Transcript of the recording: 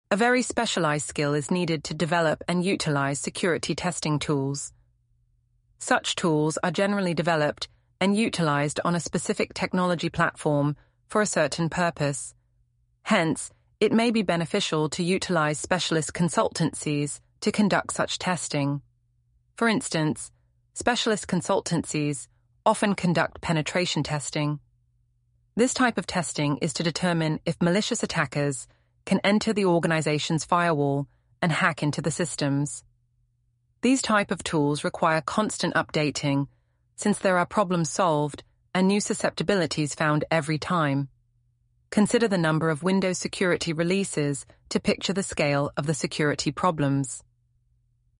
A very specialized skill is needed to develop and utilize security testing tools. Such tools are generally developed and utilized on a specific technology platform for a certain purpose. Hence, it may be beneficial to utilize specialist consultancies to conduct such testing. For instance, specialist consultancies often conduct penetration testing. This type of testing is to determine if malicious attackers can enter the organization's firewall and hack into the systems. These type of tools require constant updating, since there are problems solved and new susceptibilities found every time. Consider the number of Windows security releases to picture the scale of the security problems.